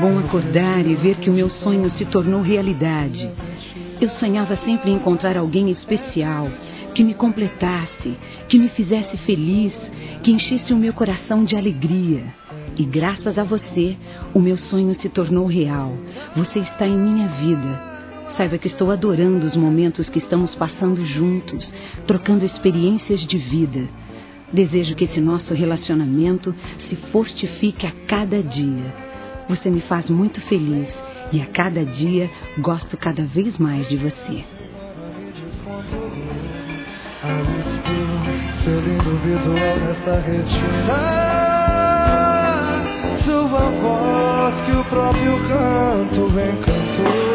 bom acordar e ver que o meu sonho se tornou realidade. Eu sonhava sempre em encontrar alguém especial, que me completasse, que me fizesse feliz, que enchesse o meu coração de alegria. E graças a você, o meu sonho se tornou real. Você está em minha vida. Saiba que estou adorando os momentos que estamos passando juntos, trocando experiências de vida. Desejo que esse nosso relacionamento se fortifique a cada dia. Você me faz muito feliz e a cada dia gosto cada vez mais de você. Seu lindo visual nessa retina, sua voz que o próprio canto encantou.